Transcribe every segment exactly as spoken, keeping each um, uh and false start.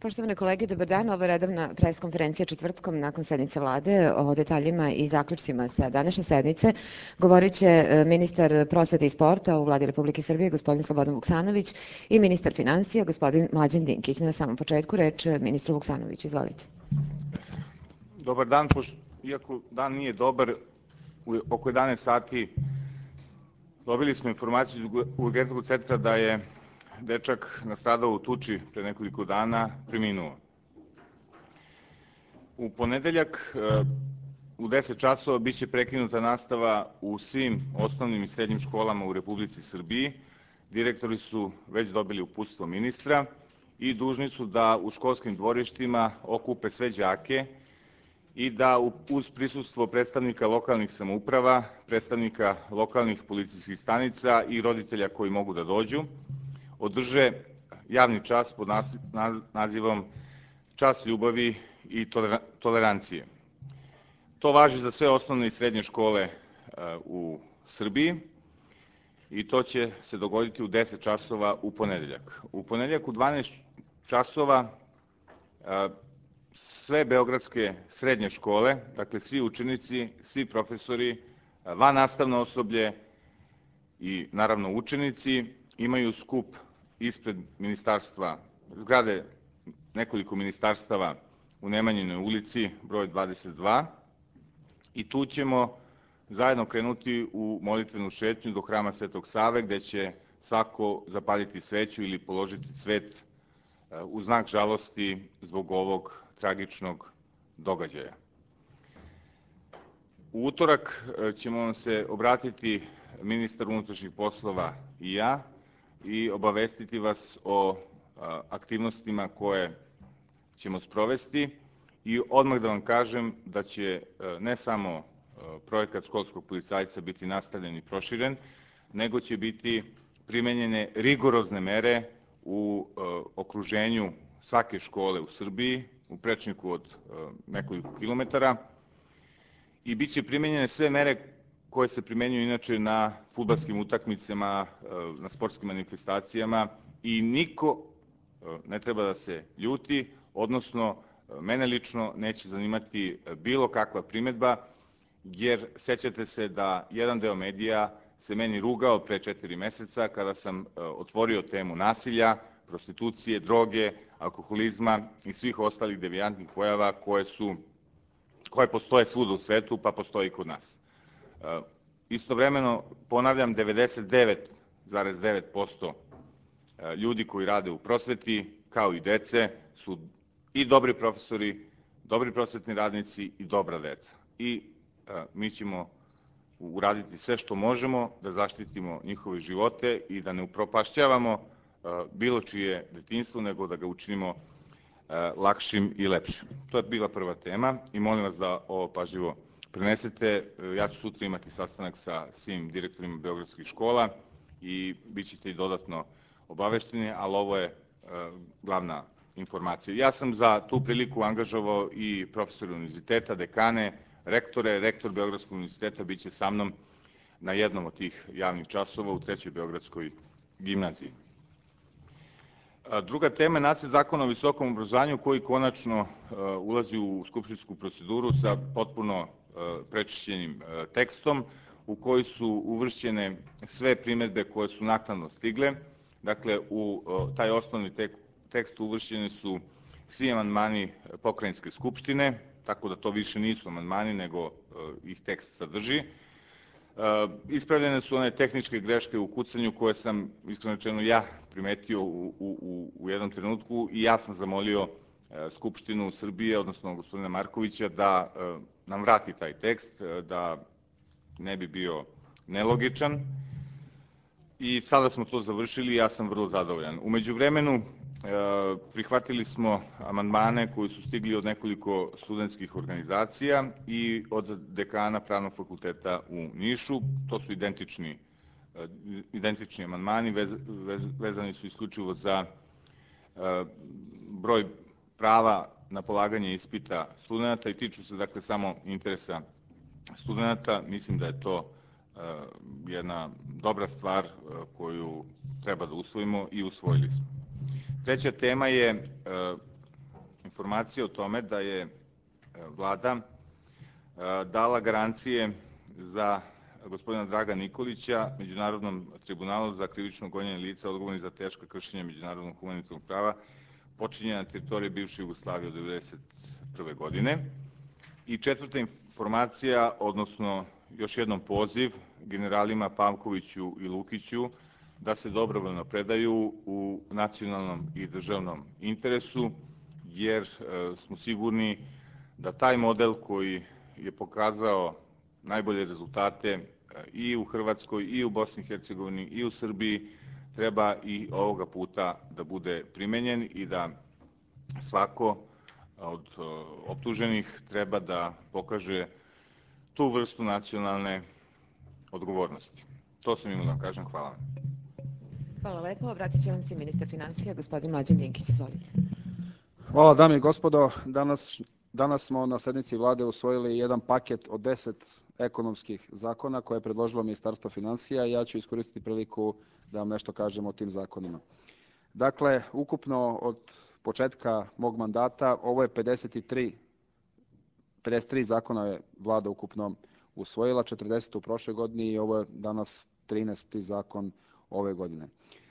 Poštovane kolege, dobar dan. Ovo je redovna pres konferencija četvrtkom nakon sednice vlade. O detaljima i zaključcima sa današnje sednice govorit će ministar prosvete i sporta u Vladi Republike Srbije, gospodin Slobodan Vuksanović, i ministar finansija, gospodin Mlađan Dinkić. Na samom početku reč ministru Vuksanoviću. Izvolite. Dobar dan. Iako dan nije dobar, oko jedanaest sati dobili smo informaciju iz Urgentnog centra da je dečak nastradao u tuči pre nekoliko dana, preminuo. U ponedeljak u deset časova biće prekinuta nastava u svim osnovnim i srednjim školama u Republici Srbiji. Direktori su već dobili uputstvo ministra i dužni su da u školskim dvorištima okupe sve đake i da uz prisustvo predstavnika lokalnih samouprava, predstavnika lokalnih policijskih stanica i roditelja koji mogu da dođu, održe javni čas pod nazivom Čas ljubavi i tolerancije. To važi za sve osnovne i srednje škole u Srbiji i to će se dogoditi u deset časova u ponedeljak. U ponedeljak u dvanaest časova sve beogradske srednje škole, dakle svi učenici, svi profesori, vannastavno osoblje i naravno učenici imaju skup ispred ministarstva, zgrade nekoliko ministarstava u Nemanjinoj ulici, broj dvadeset dva, i tu ćemo zajedno krenuti u molitvenu šetnju do Hrama Svetog Save, gde će svako zapaliti sveću ili položiti cvet u znak žalosti zbog ovog tragičnog događaja. U utorak ćemo vam se obratiti ministar unutrašnjih poslova i ja i obavestiti vas o aktivnostima koje ćemo sprovesti i odmah da vam kažem da će ne samo projekat školskog policajca biti nastavljen i proširen, nego će biti primenjene rigorozne mere u okruženju svake škole u Srbiji, u prečniku od nekoliko kilometara, i bit će primenjene sve mere koje se primenjuju inače na fudbalskim utakmicama, na sportskim manifestacijama, i niko ne treba da se ljuti, odnosno mene lično neće zanimati bilo kakva primedba, jer sećate se da jedan deo medija se meni rugao pre četiri meseca kada sam otvorio temu nasilja, prostitucije, droge, alkoholizma i svih ostalih devijantnih pojava koje su, koje postoje svuda u svetu, pa postoje i kod nas. Istovremeno, ponavljam, devedeset devet zarez devet posto ljudi koji rade u prosveti, kao i dece, su i dobri profesori, dobri prosvetni radnici i dobra deca. I mi ćemo uraditi sve što možemo da zaštitimo njihove živote i da ne upropašćavamo bilo čije detinjstvo, nego da ga učinimo lakšim i lepšim. To je bila prva tema i molim vas da ovo pažljivo prenesete. Ja ću sutra imati sastanak sa svim direktorima beogradskih škola i bit ćete i dodatno obavešteni, ali ovo je glavna informacija. Ja sam za tu priliku angažovao i profesore univerziteta, dekane, rektore. Rektor Beogradskog univerziteta biće sa mnom na jednom od tih javnih časova u trećoj beogradskoj gimnaziji. Druga tema je nacrt zakona o visokom obrazovanju koji konačno ulazi u skupštinsku proceduru sa potpuno prečišćenim tekstom u koji su uvršćene sve primedbe koje su naknadno stigle. Dakle, u taj osnovni tekst uvršćeni su svi amandmani Pokrajinske skupštine, tako da to više nisu amandmani, nego ih tekst sadrži. Ispravljene su one tehničke greške u kucanju koje sam, iskreno rečeno, ja primetio u jednom trenutku i ja sam zamolio Skupštinu Srbije, odnosno gospodina Markovića, da nam vrati taj tekst, da ne bi bio nelogičan. I sada smo to završili i ja sam vrlo zadovoljan. U međuvremenu prihvatili smo amandmane koji su stigli od nekoliko studentskih organizacija i od dekana Pravnog fakulteta u Nišu. To su identični, identični amandmani, vezani su isključivo za broj prava na polaganje ispita studenta i tiču se, dakle, samo interesa studenta. Mislim da je to jedna dobra stvar koju treba da usvojimo i usvojili smo. Treća tema je informacije o tome da je Vlada dala garancije za gospodina Draga Nikolića Međunarodnom tribunalu za krivično gonjenje lica odgovornih za teška kršenja međunarodnog humanitarnog prava počinjena na teritoriji bivše Jugoslavije od devedeset prve godine. I četvrta informacija, odnosno još jednom poziv generalima Pavkoviću i Lukiću da se dobrovoljno predaju u nacionalnom i državnom interesu, jer smo sigurni da taj model koji je pokazao najbolje rezultate i u Hrvatskoj, i u Bosni i Hercegovini, i u Srbiji, treba i ovoga puta da bude primenjen i da svako od optuženih treba da pokaže tu vrstu nacionalne odgovornosti. To sam imao da kažem. Hvala vam. Hvala lepo. Obratit će vam se ministar finansija, gospodin Mlađan Dinkić. Izvolite. Hvala, dame i gospodo. Danas, danas smo na sednici Vlade usvojili jedan paket od deset ekonomskih zakona koje je predložilo Ministarstvo finansija i ja ću iskoristiti priliku da vam nešto kažem o tim zakonima. Dakle, ukupno od početka mog mandata ovo je pedeset tri, pedeset tri zakona je Vlada ukupno usvojila, četrdeset u prošloj godini i ovo je danas trinaesti zakon ove godine.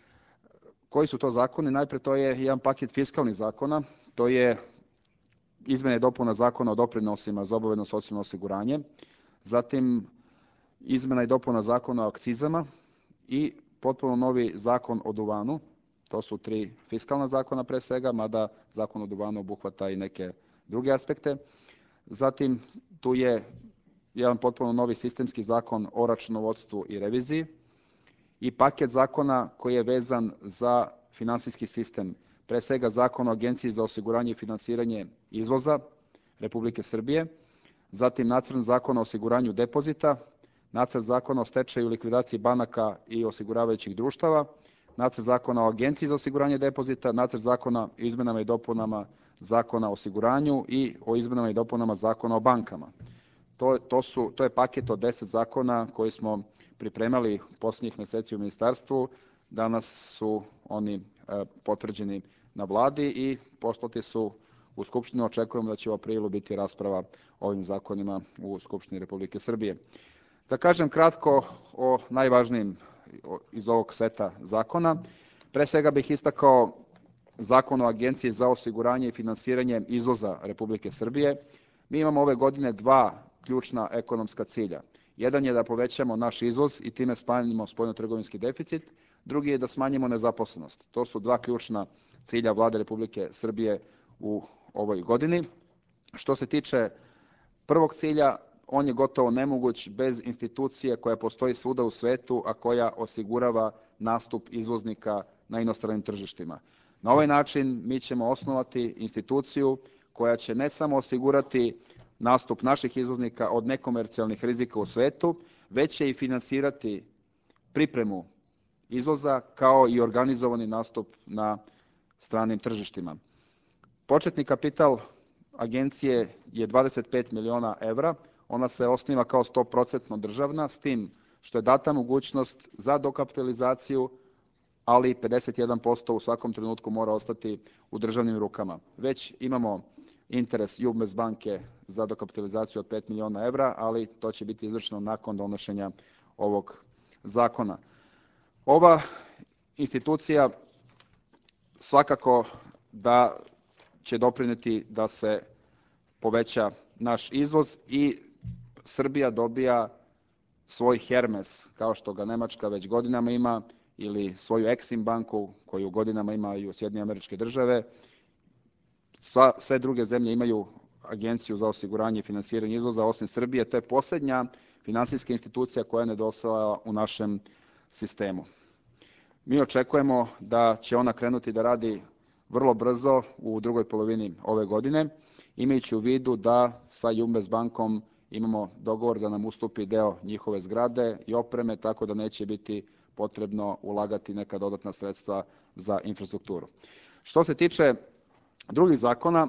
Koji su to zakoni? Najpre to je jedan paket fiskalnih zakona, to je izmene i dopuna zakona o doprinosima za obavezno socijalno osiguranje, zatim izmena i dopuna zakona o akcizama i potpuno novi zakon o duvanu. To su tri fiskalna zakona pre svega, mada zakon o duvanu obuhvata i neke druge aspekte. Zatim tu je jedan potpuno novi sistemski zakon o računovodstvu i reviziji i paket zakona koji je vezan za finansijski sistem, pre svega zakon o Agenciji za osiguranje i finansiranje izvoza Republike Srbije, zatim nacrt zakona o osiguranju depozita, nacrt zakona o stečaju i likvidaciji banaka i osiguravajućih društava, nacrt zakona o Agenciji za osiguranje depozita, nacrt zakona o izmenama i dopunama zakona o osiguranju i o izmenama i dopunama zakona o bankama. To, to, su, to je paket od deset zakona koji smo pripremali posljednjih meseci u ministarstvu. Danas su oni e, potvrđeni na vladi i poslati su u Skupštinu. Očekujemo da će u aprilu biti rasprava o ovim zakonima u Skupštini Republike Srbije. Da kažem kratko o najvažnijim iz ovog seta zakona. Pre svega bih istakao Zakon o Agenciji za osiguranje i finansiranje izvoza Republike Srbije. Mi imamo ove godine dva ključna ekonomska cilja. Jedan je da povećamo naš izvoz i time smanjimo spoljnotrgovinski deficit, drugi je da smanjimo nezaposlenost. To su dva ključna cilja Vlade Republike Srbije u ovoj godini. Što se tiče prvog cilja, on je gotovo nemoguć bez institucije koja postoji svuda u svetu, a koja osigurava nastup izvoznika na inostranim tržištima. Na ovaj način mi ćemo osnovati instituciju koja će ne samo osigurati nastup naših izvoznika od nekomercijalnih rizika u svetu, već će i finansirati pripremu izvoza kao i organizovani nastup na stranim tržištima. Početni kapital agencije je dvadeset pet miliona evra. Ona se osniva kao sto posto državna, s tim što je data mogućnost za dokapitalizaciju, ali pedeset jedan posto u svakom trenutku mora ostati u državnim rukama. Već imamo interes UBS banke za dokapitalizaciju od pet miliona evra, ali to će biti izvršeno nakon donošenja ovog zakona. Ova institucija svakako da će doprineti da se poveća naš izvoz i Srbija dobija svoj Hermes, kao što ga Nemačka već godinama ima, ili svoju Exim banku koju godinama ima i u Sjedinjene Američke Države. Sva, sve druge zemlje imaju agenciju za osiguranje i finansiranje izvoza, osim Srbije. To je posljednja finansijska institucija koja je nedostajala u našem sistemu. Mi očekujemo da će ona krenuti da radi vrlo brzo u drugoj polovini ove godine, imajući u vidu da sa UBS bankom imamo dogovor da nam ustupi deo njihove zgrade i opreme, tako da neće biti potrebno ulagati neka dodatna sredstva za infrastrukturu. Što se tiče drugih zakona,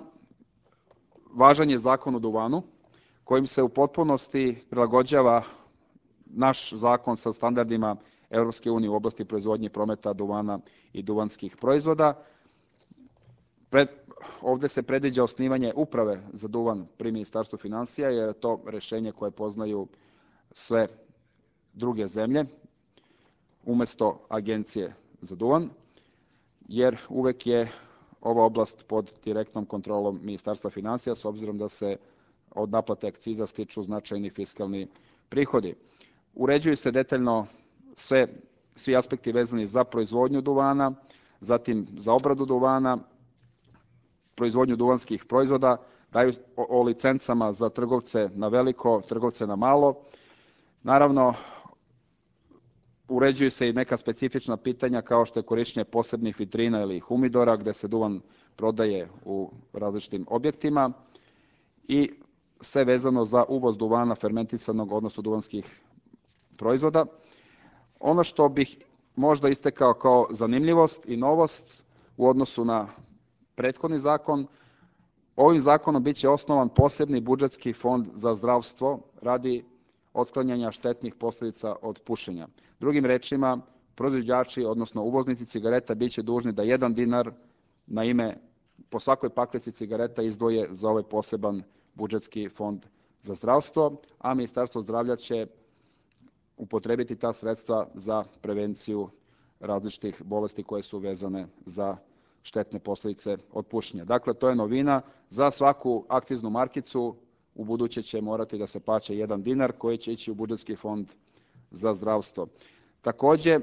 važan je zakon o duvanu, kojim se u potpunosti prilagođava naš zakon sa standardima Europske unije u oblasti proizvodnje i prometa duvana i duvanskih proizvoda. Pred, ovde se predviđa osnivanje uprave za duvan pri Ministarstvu finansija, jer je to rešenje koje poznaju sve druge zemlje, umesto Agencije za duvan, jer uvek je ova oblast pod direktnom kontrolom Ministarstva finansija, s obzirom da se od naplate akciza stiču značajni fiskalni prihodi. Uređuju se detaljno sve, svi aspekti vezani za proizvodnju duvana, zatim za obradu duvana, proizvodnju duvanskih proizvoda, daju o, o licencama za trgovce na veliko, trgovce na malo. Naravno, uređuju se i neka specifična pitanja kao što je korišćenje posebnih vitrina ili humidora gde se duvan prodaje u različitim objektima i sve vezano za uvoz duvana fermentisanog, odnosno duvanskih proizvoda. Ono što bih možda istekao kao zanimljivost i novost u odnosu na prethodni zakon, ovim zakonom biće osnovan posebni budžetski fond za zdravstvo radi otklanjanja štetnih posledica od pušenja. Drugim rečima, proizvođači, odnosno uvoznici cigareta, biće dužni da jedan dinar na ime po svakoj paklici cigareta izdvoje za ovaj poseban budžetski fond za zdravstvo, a Ministarstvo zdravlja će upotrebiti ta sredstva za prevenciju različitih bolesti koje su vezane za štetne posledice od pušenja. Dakle, to je novina. Za svaku akciznu markicu u buduće će morati da se plaća jedan dinar koji će ići u budžetski fond za zdravstvo. Takođe,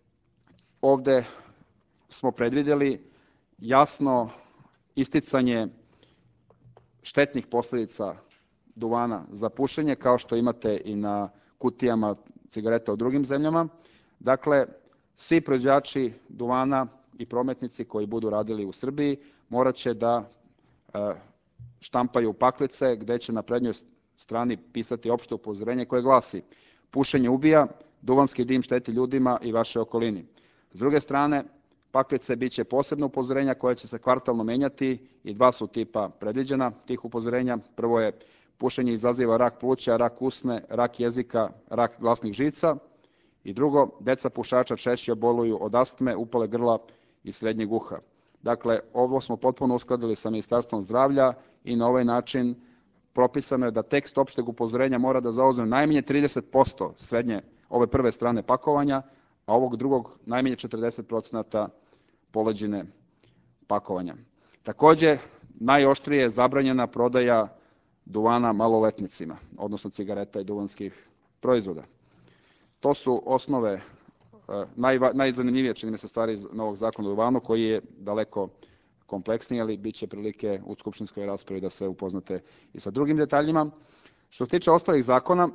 ovde smo predvideli jasno isticanje štetnih posledica duvana za pušenje, kao što imate i na kutijama cigareta u drugim zemljama. Dakle, svi proizvođači duvana i prometnici koji budu radili u Srbiji morat će da e, štampaju paklice gde će na prednjoj strani pisati opšte upozorenje koje glasi: pušenje ubija, duvanski dim šteti ljudima i vašoj okolini. S druge strane, paklice biće posebno upozorenja koje će se kvartalno menjati i dva su tipa predviđena tih upozorenja. Prvo je: pušenje izaziva rak pluća, rak usne, rak jezika, rak glasnih žica. I drugo, deca pušača češće oboluju od astme, upale grla i srednjeg uha. Dakle, ovo smo potpuno uskladili sa Ministarstvom zdravlja i na ovaj način propisano je da tekst opšteg upozorenja mora da zauzme najmanje trideset posto srednje ove prve strane pakovanja, a ovog drugog najmanje četrdeset procenata poleđine pakovanja. Takođe, najoštrije je zabranjena prodaja duvana maloletnicima, odnosno cigareta i duvanskih proizvoda. To su osnove, naj, najzanimljivije čini mi se stvari iz novog zakona o duvanu, koji je daleko kompleksniji, ali bit će prilike u skupštinskoj raspravi da se upoznate i sa drugim detaljima. Što se tiče ostalih zakona,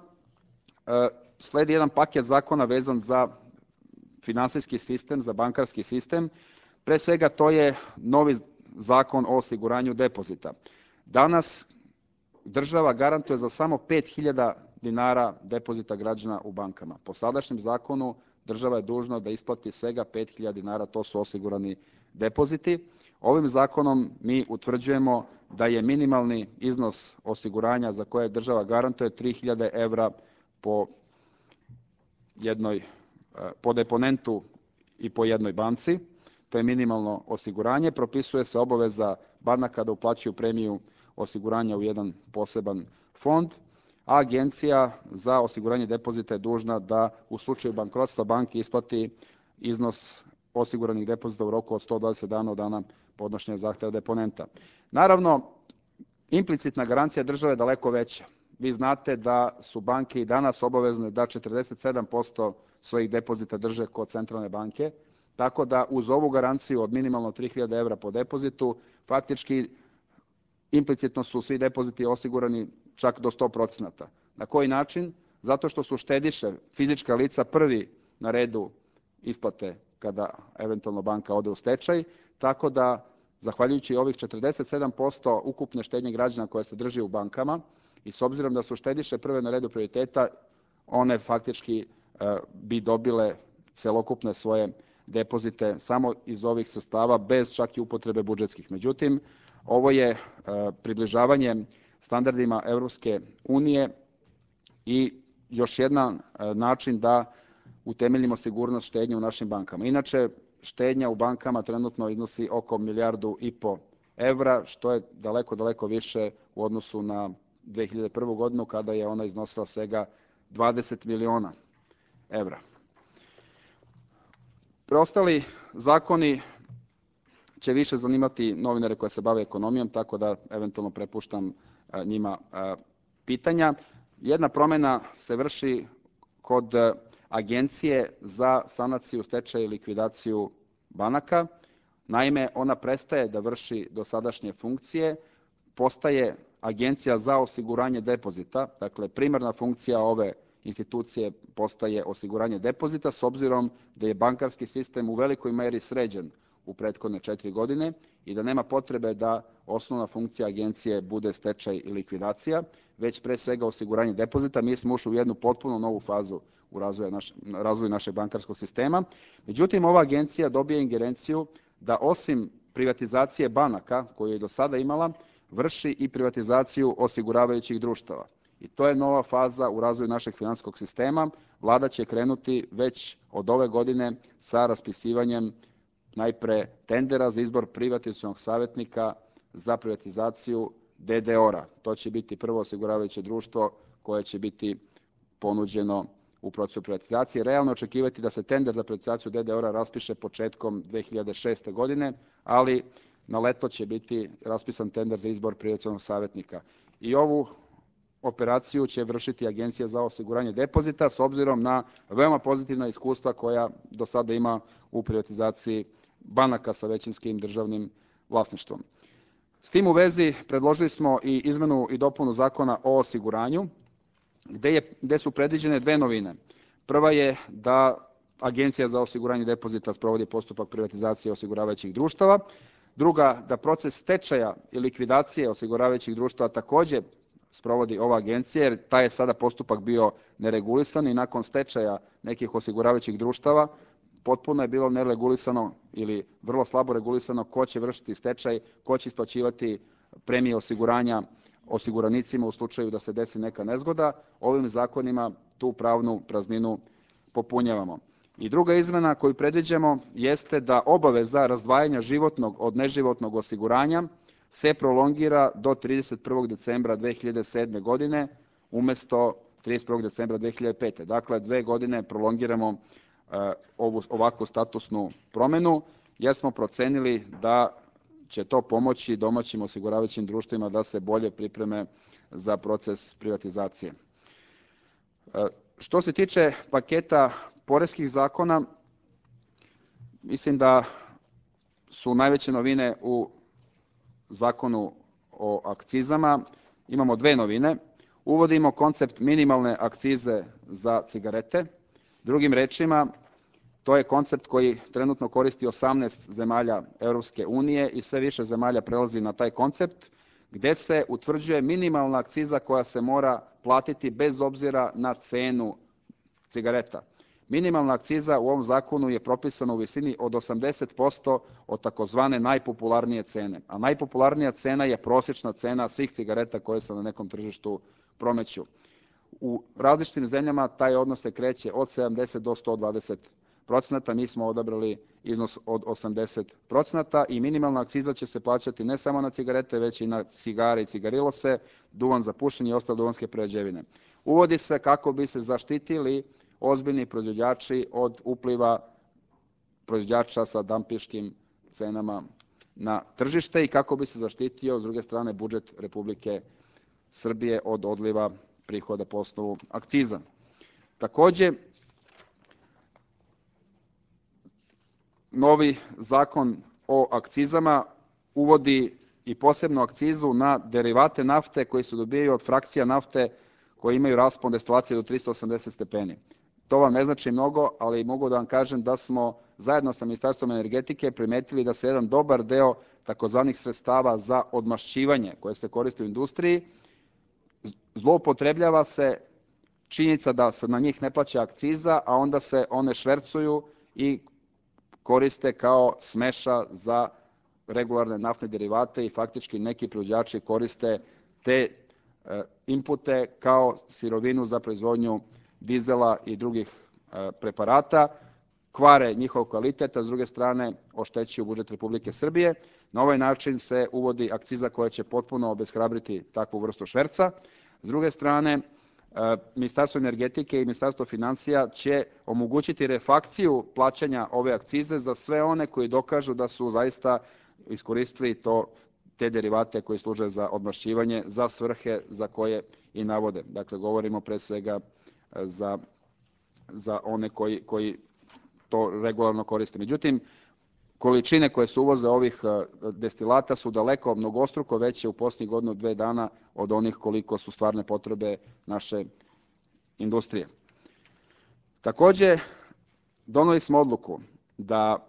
sledi jedan paket zakona vezan za finansijski sistem, za bankarski sistem. Pre svega, to je novi zakon o osiguranju depozita. Danas država garantuje za samo pet hiljada dinara depozita građana u bankama. Po sadašnjem zakonu država je dužna da isplati svega pet hiljada dinara, to su osigurani depoziti. Ovim zakonom mi utvrđujemo da je minimalni iznos osiguranja za koje država garantuje tri hiljade evra po jednoj, po deponentu i po jednoj banci. To je minimalno osiguranje. Propisuje se obaveza banaka da uplaćuju premiju osiguranja u jedan poseban fond, a Agencija za osiguranje depozita je dužna da u slučaju bankrotstva banke isplati iznos osiguranih depozita u roku od sto dvadeset dana od dana podnošenja zahteva deponenta. Naravno, implicitna garancija države je daleko veća. Vi znate da su banke i danas obavezne da četrdeset sedam posto svojih depozita drže kod centralne banke, tako da uz ovu garanciju od minimalno tri hiljade evra po depozitu, faktički implicitno su svi depoziti osigurani čak do sto procenata. Na koji način? Zato što su štediše, fizička lica, prvi na redu isplate kada eventualno banka ode u stečaj, tako da, zahvaljujući ovih četrdeset sedam posto ukupne štednje građana koje se drži u bankama i s obzirom da su štediše prve na redu prioriteta, one faktički e, bi dobile celokupne svoje depozite samo iz ovih sredstava, bez čak i upotrebe budžetskih. Međutim, ovo je e, približavanje standardima Evropske unije i još jedan e, način da utemeljimo sigurnost štednje u našim bankama. Inače, štednja u bankama trenutno iznosi oko milijardu i po evra, što je daleko, daleko više u odnosu na dve hiljade prvu godinu kada je ona iznosila svega dvadeset miliona evra. Preostali zakoni će više zanimati novinare koji se bave ekonomijom, tako da eventualno prepuštam njima pitanja. Jedna promjena se vrši kod Agencije za sanaciju, stečaj i likvidaciju banaka. Naime, ona prestaje da vrši dosadašnje funkcije, postaje Agencija za osiguranje depozita, dakle primarna funkcija ove institucije postaje osiguranje depozita, s obzirom da je bankarski sistem u velikoj meri sređen u prethodne četiri godine i da nema potrebe da osnovna funkcija agencije bude stečaj i likvidacija, već pre svega osiguranje depozita. Mi smo ušli u jednu potpuno novu fazu u razvoju, naš, razvoju našeg bankarskog sistema. Međutim, ova agencija dobije ingerenciju da osim privatizacije banaka, koju je do sada imala, vrši i privatizaciju osiguravajućih društava. I to je nova faza u razvoju našeg finansijskog sistema. Vlada će krenuti već od ove godine sa raspisivanjem najpre tendera za izbor privatizacionog savjetnika za privatizaciju D D O R-a. To će biti prvo osiguravajuće društvo koje će biti ponuđeno u procesu privatizacije. Realno očekivati da se tender za privatizaciju D D O R-a raspiše početkom dve hiljade šeste. godine, ali na leto će biti raspisan tender za izbor privatizacionog savjetnika. I ovu operaciju će vršiti Agencija za osiguranje depozita s obzirom na veoma pozitivna iskustva koja do sada ima u privatizaciji banaka sa većinskim državnim vlasništvom. S tim u vezi predložili smo i izmenu i dopunu Zakona o osiguranju, gde, je, gde su predviđene dve novine. Prva je da Agencija za osiguranje depozita sprovodi postupak privatizacije osiguravajućih društava. Druga, da proces stečaja i likvidacije osiguravajućih društava takođe sprovodi ova agencija, jer taj je sada postupak bio neregulisan i nakon stečaja nekih osiguravajućih društava potpuno je bilo neregulisano ili vrlo slabo regulisano ko će vršiti stečaj, ko će isplaćivati premije osiguranja osiguranicima u slučaju da se desi neka nezgoda. Ovim zakonima tu pravnu prazninu popunjavamo. I druga izmena koju predviđamo jeste da obaveza razdvajanja životnog od neživotnog osiguranja se prolongira do trideset prvog decembra dve hiljade sedme. godine umesto trideset prvog decembra dve hiljade pete. Dakle, dve godine prolongiramo uh, ovu, ovakvu statusnu promenu, jer smo procenili da će to pomoći domaćim osiguravajućim društvima da se bolje pripreme za proces privatizacije. Uh, što se tiče paketa poreskih zakona, mislim da su najveće novine u Zakonu o akcizama. Imamo dve novine. Uvodimo koncept minimalne akcize za cigarete. Drugim rečima, to je koncept koji trenutno koristi osamnaest zemalja Europske unije i sve više zemalja prelazi na taj koncept, gde se utvrđuje minimalna akciza koja se mora platiti bez obzira na cenu cigareta. Minimalna akciza u ovom zakonu je propisana u visini od osamdeset posto od takozvane najpopularnije cene, a najpopularnija cena je prosječna cena svih cigareta koje se na nekom tržištu promeću. U različitim zemljama taj odnos se kreće od sedamdeset do sto dvadeset procenata. Mi smo odabrali iznos od osamdeset procenata i minimalna akciza će se plaćati ne samo na cigarete, već i na cigare i cigarilose, duvan za pušenje i ostale duvanske prerađevine. Uvodi se kako bi se zaštitili ozbiljni proizvođači od upliva proizvođača sa dampiškim cenama na tržište i kako bi se zaštitio, s druge strane, budžet Republike Srbije od odliva prihoda po osnovu akciza. Takođe, novi zakon o akcizama uvodi i posebnu akcizu na derivate nafte koji se dobijaju od frakcija nafte koje imaju raspon destilacije do trista osamdeset stepeni. To vam ne znači mnogo, ali mogu da vam kažem da smo zajedno sa Ministarstvom energetike primetili da se jedan dobar deo takozvanih sredstava za odmašćivanje koje se koristi u industriji zloupotrebljava se činjenica da se na njih ne plaća akciza, a onda se one švercuju i koriste kao smeša za regularne naftne derivate i faktički neki proizvođači koriste te e, inpute kao sirovinu za proizvodnju dizela i drugih e, preparata. kvare njihov kvalitet, a s druge strane oštećuju budžet Republike Srbije. Na ovaj način se uvodi akciza koja će potpuno obeshrabriti takvu vrstu šverca. S druge strane, Ministarstvo energetike i Ministarstvo finansija će omogućiti refakciju plaćanja ove akcize za sve one koji dokažu da su zaista iskoristili to, te derivate koji služe za odmašćivanje za svrhe za koje i navode. Dakle, govorimo pre svega za, za one koji, koji to regularno koriste. Međutim, količine koje se uvoze ovih destilata su daleko mnogostruko veće u posljednjih godinu dve dana od onih koliko su stvarne potrebe naše industrije. Takođe, doneli smo odluku da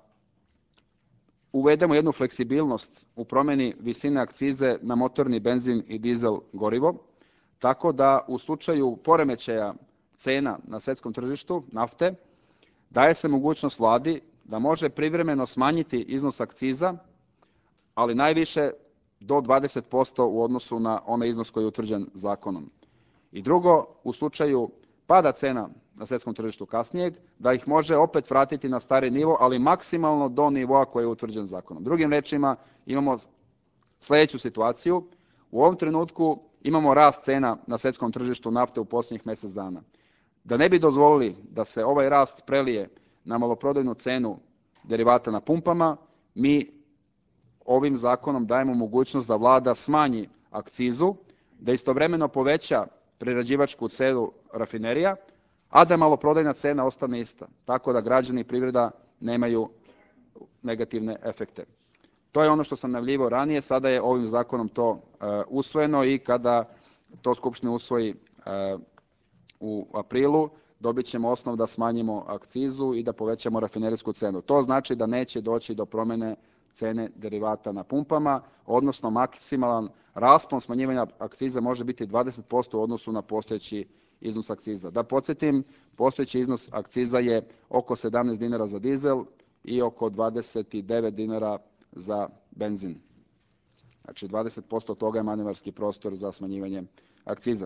uvedemo jednu fleksibilnost u promeni visine akcize na motorni benzin i dizel gorivo, tako da u slučaju poremećaja cena na svetskom tržištu nafte daje se mogućnost vladi da može privremeno smanjiti iznos akciza, ali najviše do dvadeset posto u odnosu na onaj iznos koji je utvrđen zakonom. I drugo, u slučaju pada cena na svetskom tržištu kasnijeg, da ih može opet vratiti na stari nivo, ali maksimalno do nivoa koji je utvrđen zakonom. Drugim rečima, imamo sledeću situaciju. U ovom trenutku imamo rast cena na svetskom tržištu nafte u posljednjih mesec dana. Da ne bi dozvolili da se ovaj rast prelije na maloprodajnu cenu derivata na pumpama, mi ovim zakonom dajemo mogućnost da vlada smanji akcizu, da istovremeno poveća prerađivačku cenu rafinerija, a da maloprodajna cena ostane ista, tako da građani i privreda nemaju negativne efekte. To je ono što sam najavljivao ranije, sada je ovim zakonom to uh, usvojeno i kada to Skupština usvoji uh, u aprilu, dobit ćemo osnov da smanjimo akcizu i da povećamo rafinerijsku cenu. To znači da neće doći do promene cene derivata na pumpama, odnosno maksimalan raspon smanjivanja akciza može biti dvadeset posto u odnosu na postojeći iznos akciza. Da podsjetim, postojeći iznos akciza je oko sedamnaest dinara za dizel i oko dvadeset devet dinara za benzin. Znači dvadeset posto toga je manevarski prostor za smanjivanje akciza.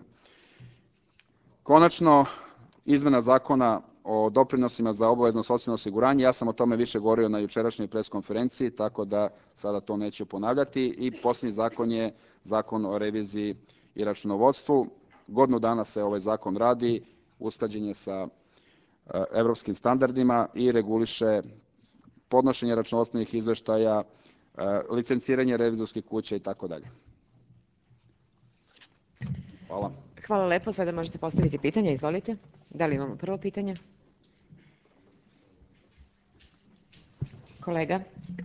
Konačno, izmena zakona o doprinosima za obavezno socijalno osiguranje, ja sam o tome više govorio na jučerašnjoj pres konferenciji, tako da sada to neću ponavljati. I posljednji zakon je zakon o reviziji i računovodstvu. Godinu dana se ovaj zakon radi, usklađen je sa evropskim standardima i reguliše podnošenje računovodstvenih izveštaja, licenciranje revizorskih kuća i tako dalje. Hvala. Hvala lepo. Sada možete postaviti pitanje. Izvolite. Da li imamo prvo pitanje? Kolega.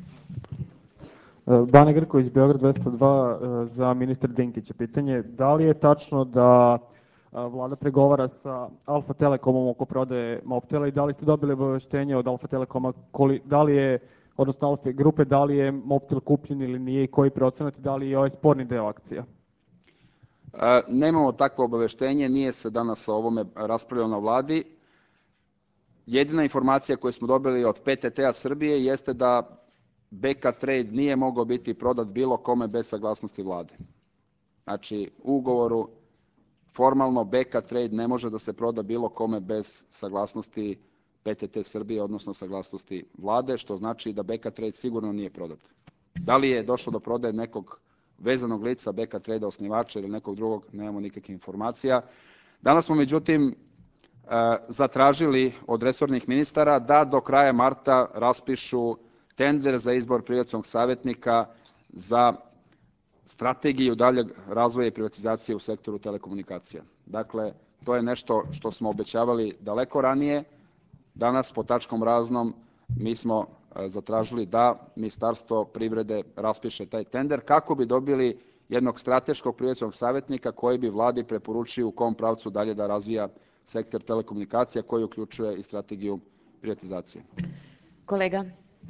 Bane Grković, Beograd dvesta dva, za ministra Dinkića. Pitanje, da li je tačno da vlada pregovara sa Alfa Telekomom oko prodaje Mobtela i da li ste dobili obaveštenje od Alfa Telekoma, da li je, odnosno Alfa grupe, da li je Mobtel kupljen ili nije i koji procenat, da li je ovaj sporni deo akcija? Nemamo takvo obaveštenje, nije se danas o ovome raspravljalo na vladi. Jedina informacija koju smo dobili od P T T-a Srbije jeste da B K Trade nije mogao biti prodat bilo kome bez saglasnosti vlade. Znači, u ugovoru formalno B K Trade ne može da se proda bilo kome bez saglasnosti P T T Srbije, odnosno saglasnosti vlade, što znači da B K Trade sigurno nije prodat. Da li je došlo do prodaje nekog vezanog lica B K Trade-a, osnivača ili nekog drugog, nemamo nikakve informacija. Danas smo, međutim, zatražili od resornih ministara da do kraja marta raspišu tender za izbor privatnog savjetnika za strategiju daljeg razvoja i privatizacije u sektoru telekomunikacija. Dakle, to je nešto što smo obećavali daleko ranije. Danas, po tačkom raznom, mi smo zatražili da Ministarstvo privrede raspiše taj tender kako bi dobili jednog strateškog privatnog savjetnika koji bi vladi preporučio u kom pravcu dalje da razvija sektor telekomunikacija koji uključuje i strategiju privatizacije. Kolega.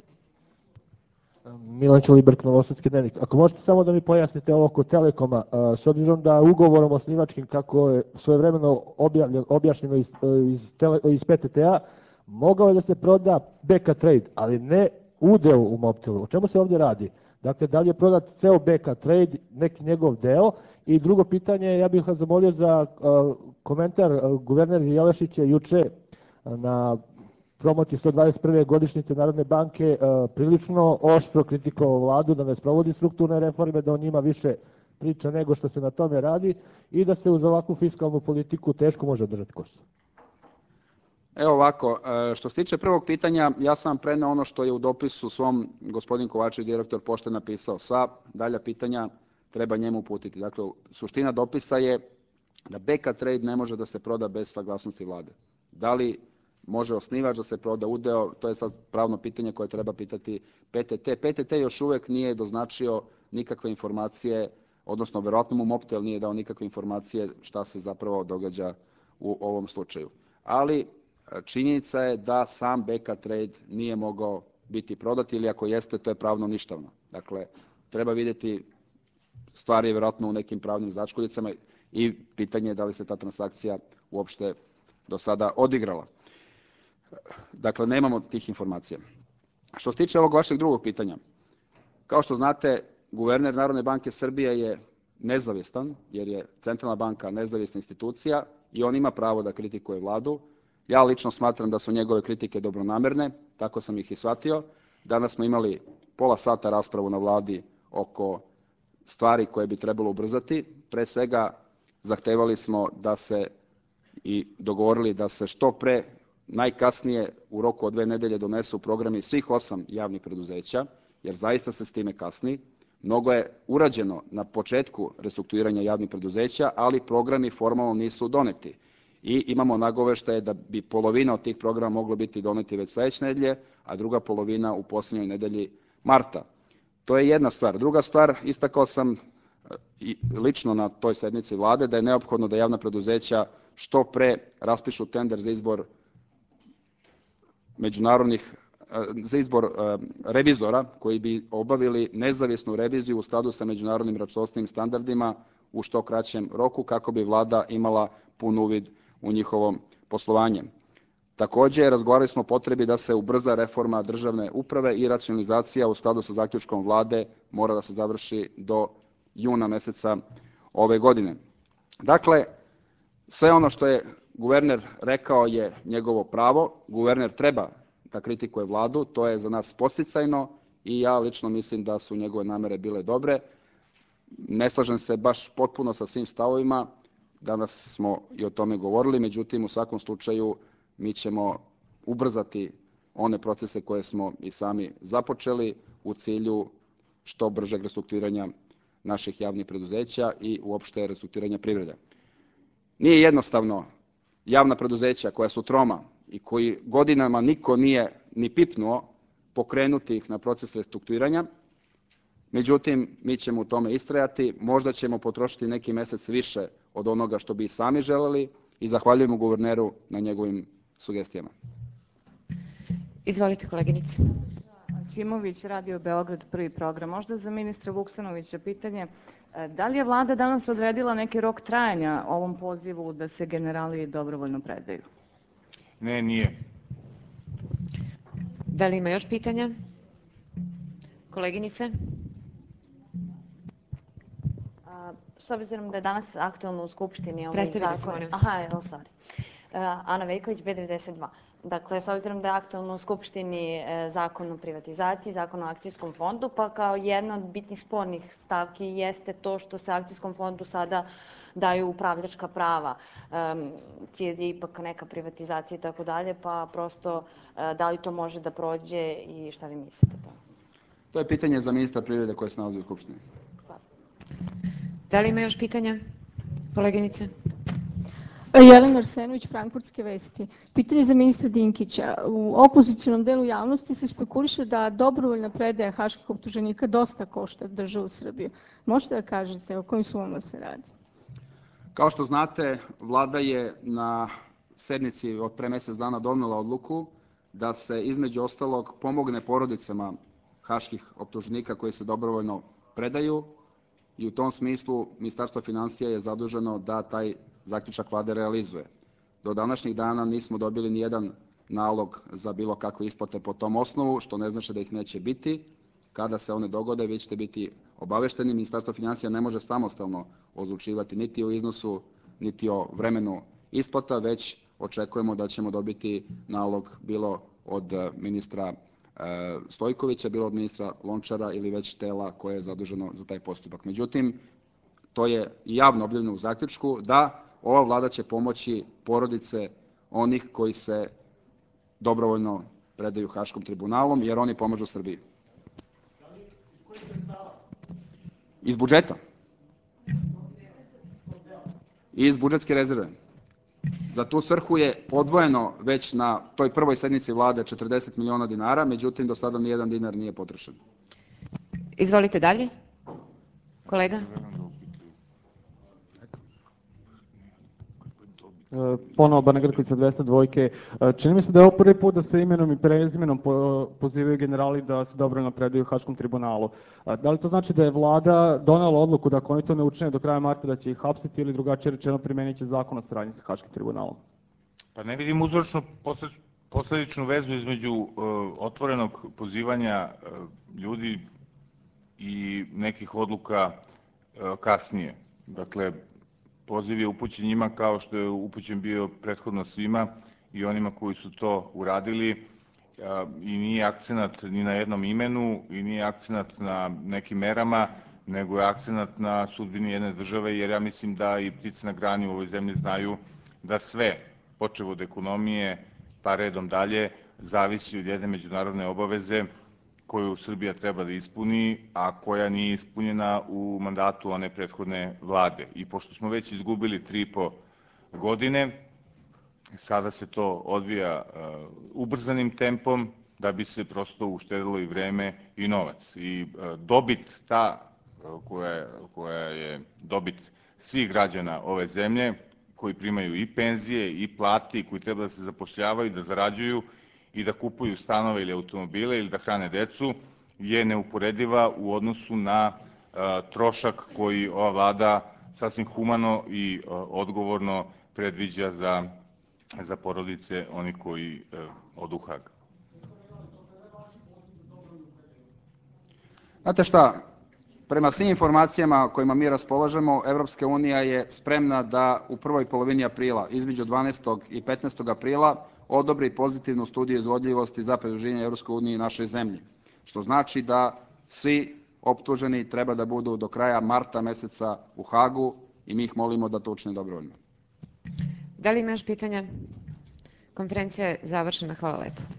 Milan Ćelibrk, Novosadski dnevnik. Ako možete samo da mi pojasnite ovo oko Telekoma, s obzirom da ugovorom osnivačkim, kako je svojevremeno objašnjeno iz, iz, iz P T T-a, mogao je da se proda B K Trade, ali ne udeo u Mobtelu. O čemu se ovdje radi? Dakle, da li je prodat ceo B K Trade, neki njegov deo? I drugo pitanje, ja bih vas zamolio za uh, komentar. Uh, guverner Jelešić je juče na promociji sto dvadeset prve godišnjice Narodne banke prilično oštro kritikovao vladu da ne sprovodi strukturne reforme, da on njima više priča nego što se na tome radi i da se uz ovakvu fiskalnu politiku teško može održati kurs. Evo ovako, što se tiče prvog pitanja, ja sam preneo ono što je u dopisu svom gospodin Kovačević, direktor Pošte, napisao. Sva dalja pitanja treba njemu uputiti. Dakle, suština dopisa je da B K Trade ne može da se proda bez saglasnosti vlade. Da li može osnivač da se proda udeo, to je sad pravno pitanje koje treba pitati P T T. P T T još uvek nije doznačio nikakve informacije, odnosno verovatno mu Mobtel nije dao nikakve informacije šta se zapravo događa u ovom slučaju. Ali činjenica je da sam B K Trade nije mogao biti prodat ili ako jeste, to je pravno ništavno. Dakle, treba vidjeti stvari verovatno u nekim pravnim začkoljicama i pitanje je da li se ta transakcija uopšte do sada odigrala. Dakle, nemamo tih informacija. Što se tiče ovog vašeg drugog pitanja, kao što znate, guverner Narodne banke Srbije je nezavistan, jer je Centralna banka nezavisna institucija i on ima pravo da kritikuje vladu. Ja lično smatram da su njegove kritike dobronamerne, tako sam ih i shvatio. Danas smo imali pola sata raspravu na vladi oko stvari koje bi trebalo ubrzati. Pre svega zahtevali smo da se i dogovorili da se što pre, najkasnije u roku od dve nedelje donesu programi svih osam javnih preduzeća, jer zaista se s time kasni. Mnogo je urađeno na početku restrukturiranja javnih preduzeća, ali programi formalno nisu doneti. I imamo nagoveštaje da bi polovina od tih programa moglo biti doneti već sledeće nedelje, a druga polovina u posljednjoj nedelji marta. To je jedna stvar. Druga stvar, istakao sam i lično na toj sednici vlade da je neophodno da javna preduzeća što pre raspišu tender za izbor međunarodnih za izbor revizora koji bi obavili nezavisnu reviziju u skladu sa međunarodnim računovodstvenim standardima u što kraćem roku kako bi vlada imala pun uvid u njihovo poslovanje. Takođe, razgovarali smo o potrebi da se ubrza reforma državne uprave i racionalizacija u skladu sa zaključkom vlade mora da se završi do juna meseca ove godine. Dakle, sve ono što je guverner rekao je njegovo pravo. Guverner treba da kritikuje vladu, to je za nas podsticajno i ja lično mislim da su njegove namere bile dobre. Ne slažem se baš potpuno sa svim stavovima, danas smo i o tome govorili, međutim u svakom slučaju mi ćemo ubrzati one procese koje smo i sami započeli u cilju što bržeg restrukturiranja naših javnih preduzeća i uopšte restrukturiranja privrede. Nije jednostavno javna preduzeća koja su troma i koji godinama niko nije ni pipnuo pokrenuti ih na proces restrukturiranja. Međutim, mi ćemo u tome istrajati, možda ćemo potrošiti neki mesec više od onoga što bi i sami želeli i zahvaljujemo guverneru na njegovim sugestijama. Izvolite, koleginice. Simović, Radio Beograd, prvi program. Možda za ministra Vuksanovića pitanje, da li je vlada danas odredila neki rok trajanja ovom pozivu da se generali dobrovoljno predaju? Ne, nije. Da li ima još pitanja? Koleginice? S obzirom da je danas aktualno u Skupštini ovaj zakon... Predstavite se, molim vas. Aha, evo, sorry. Ana Veljković, B devedeset dva. Dakle, s obzirom da je aktualno u Skupštini zakon o privatizaciji, zakon o akcijskom fondu, pa kao jedna od bitnih spornih stavki jeste to što se akcijskom fondu sada daju upravljačka prava. Cilj je ipak neka privatizacija i tako dalje, pa prosto da li to može da prođe i šta vi mislite o tome? To je pitanje za ministra privrede koje se nalazi u Skupštini. Da li ima još pitanja, koleginice? Jelena Arsenović, Frankfurtske vesti. Pitanje za ministra Dinkića. U opozicionom delu javnosti se spekuliše da dobrovoljna predaja haških optuženika dosta košta državu Srbiju. Možete da kažete o kojim sumama se radi? Kao što znate, vlada je na sednici od pre mesec dana donela odluku da se između ostalog pomogne porodicama haških optuženika koji se dobrovoljno predaju i u tom smislu Ministarstvo finansija je zaduženo da taj zaključak vlade realizuje. Do današnjeg dana nismo dobili ni jedan nalog za bilo kakve isplate po tom osnovu, što ne znači da ih neće biti. Kada se one dogode, vi ćete biti obavešteni. Ministarstvo finansija ne može samostalno odlučivati niti o iznosu, niti o vremenu isplata, već očekujemo da ćemo dobiti nalog bilo od ministra Stojkovića, bilo od ministra Lončara ili već tela koje je zaduženo za taj postupak. Međutim, to je i javno objavljeno u zaključku da ova vlada će pomoći porodice onih koji se dobrovoljno predaju Haškom tribunalom, jer oni pomažu Srbiji. Iz budžeta. I iz budžetske rezerve. Za tu svrhu je odvojeno već na toj prvoj sednici vlade četrdeset miliona dinara, međutim do sada nijedan dinar nije potrošen. Izvolite dalje. Kolega? Ponovo Bana Grković sa dvesta dvojke. Čini mi se da je ovo prvi put da se imenom i prezimenom pozivaju generali da se dobrovoljno predaju Haškom tribunalu. Da li to znači da je vlada donela odluku da ako oni to ne učine do kraja marta da će ih hapsiti ili drugačije rečeno primenit će zakon o saradnji sa Haškim tribunalom? Pa ne vidim uzročno posledičnu vezu između otvorenog pozivanja ljudi i nekih odluka kasnije. Dakle, poziv je upućen njima kao što je upućen bio prethodno svima i onima koji su to uradili i nije akcenat ni na jednom imenu i nije akcenat na nekim merama, nego je akcenat na sudbini jedne države, jer ja mislim da i ptice na grani u ovoj zemlji znaju da sve, počev od ekonomije pa redom dalje, zavisi od jedne međunarodne obaveze koju Srbija treba da ispuni, a koja nije ispunjena u mandatu one prethodne vlade. I pošto smo već izgubili tri i po godine, sada se to odvija ubrzanim tempom da bi se prosto uštedilo i vreme i novac. I dobit ta koja je dobit svih građana ove zemlje, koji primaju i penzije i plate i koji treba da se zapošljavaju, da zarađuju i da kupuju stanove ili automobile ili da hrane decu, je neuporediva u odnosu na trošak koji ova vlada sasvim humano i odgovorno predviđa za porodice onih koji odu u Hag. Znate šta, prema svim informacijama kojima mi raspolažemo, Evropska unija je spremna da u prvoj polovini aprila, između dvanaestog i petnaestog aprila, odobri pozitivnu studiju izvodljivosti za pridruživanje Evropskoj uniji i našoj zemlji. Što znači da svi optuženi treba da budu do kraja marta meseca u Hagu i mi ih molimo da to učine dobrovoljno. Da li ima još pitanja? Konferencija je završena. Hvala lepo.